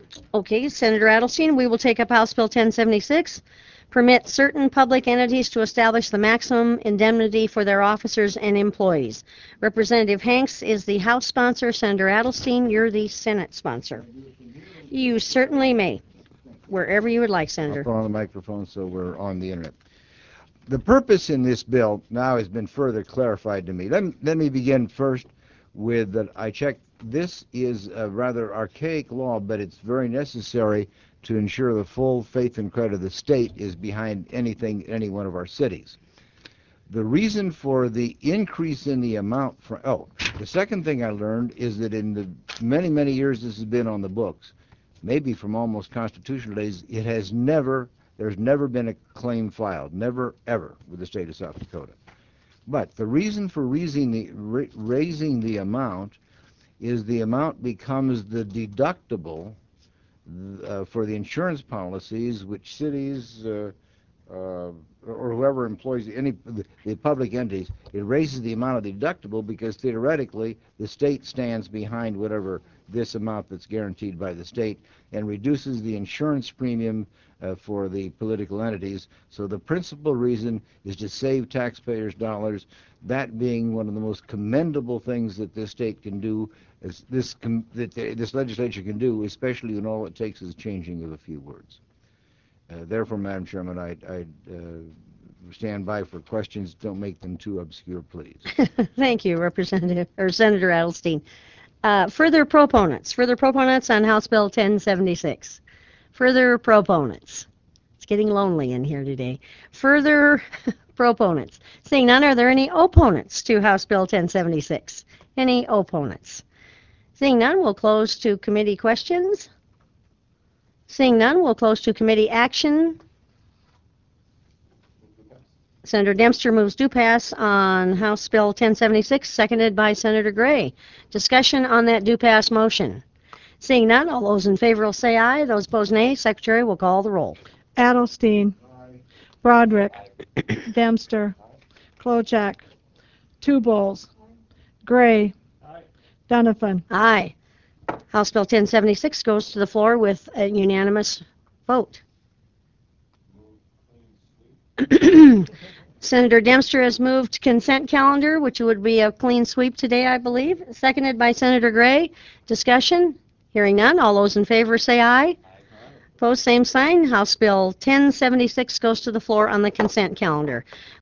Okay, Senator Adelstein, we will take up House Bill 1076, permit certain public entities to establish the maximum indemnity for their officers and employees. Representative Hanks is the House sponsor. Senator Adelstein, you're the Senate sponsor. You certainly may, wherever you would like, I'll Senator. put on the microphone so we're on the internet. The purpose in this bill now has been further clarified to me. Let me begin first with that I checked. This is a rather archaic law, but it's very necessary to ensure the full faith and credit of the state is behind anything in any one of our cities. The reason for the increase in the amount the second thing I learned is that in the many, many years this has been on the books, maybe from almost constitutional days, there's never been a claim filed, never, ever, with the state of South Dakota. But the reason for raising the amount is the amount becomes the deductible for the insurance policies which cities or whoever employs the public entities. It raises the amount of the deductible because theoretically the state stands behind whatever this amount that's guaranteed by the state and reduces the insurance premium for the political entities. So the principal reason is to save taxpayers' dollars, that being one of the most commendable things that this state can do, this legislature can do, especially when all it takes is changing of a few words. Therefore, Madam Chairman, I stand by for questions. Don't make them too obscure, please. Thank you, Representative or Senator Adelstein. Further proponents on House Bill 1076. Further proponents. It's getting lonely in here today. Further proponents. Seeing none, are there any opponents to House Bill 1076? Any opponents? Seeing none, we'll close to committee questions. Seeing none, we'll close to committee action. Senator Dempster moves to pass on House Bill 1076, seconded by Senator Gray. Discussion on that do pass motion. Seeing none, all those in favor will say aye. Those opposed, nay. Secretary will call the roll. Adelstein. Aye. Broderick. Dempster. Klochak. Two Bowles. Gray. Aye. Donovan. Aye. House Bill 1076 goes to the floor with a unanimous vote. Senator Dempster has moved consent calendar, which would be a clean sweep today, I believe. Seconded by Senator Gray. Discussion? Hearing none. All those in favor say aye. Opposed, same sign. House Bill 1076 goes to the floor on the consent calendar.